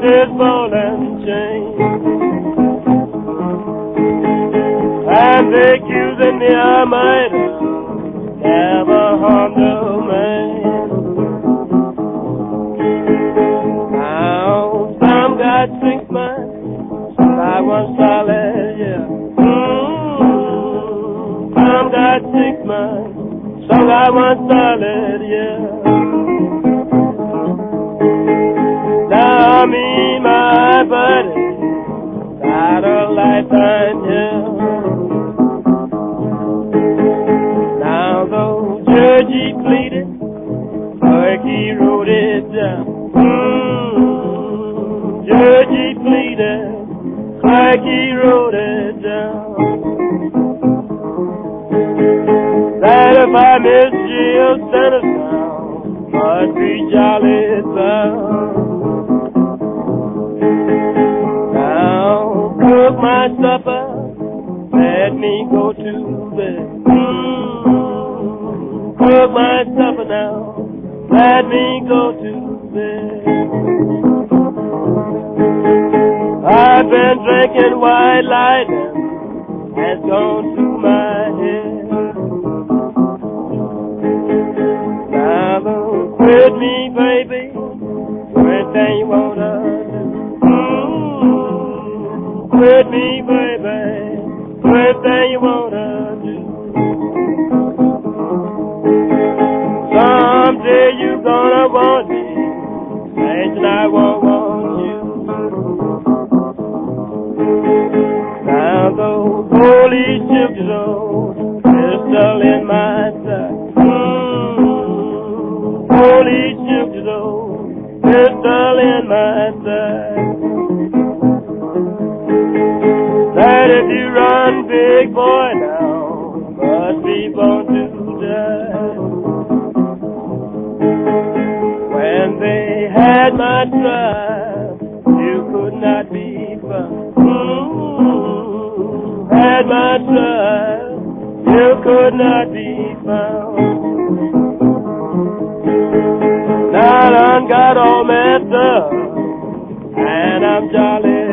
this ball and chain. And they accusing me I might never harm no man. Now some got 6 months, some got 1 solid year. Some got 6 months, some got 1 solid year. Now me, my buddy, got a lifetime, yeah. Now though Judge he pleaded, like he wrote it down. Judge he pleaded, like he wrote it down. That if I miss jail sentence now, must be jolly bound. Now cook my supper, let me go to bed. Cook my supper now, let me go to bed. I've been drinking white lightning, has gone to my head. Now don't quit me, baby, anything you wanna do. Quit me, baby, anything you wanna do. Someday you gonna want me, and I won't want you. Now those holy chips, oh, they're still in my sight. Holy chips, oh, they're still in my sight. That if you run, big boy, now must be born to die. When they had my trial, you could not be found. Had my trial, you could not be found. Now I done got all messed up, and I'm jolly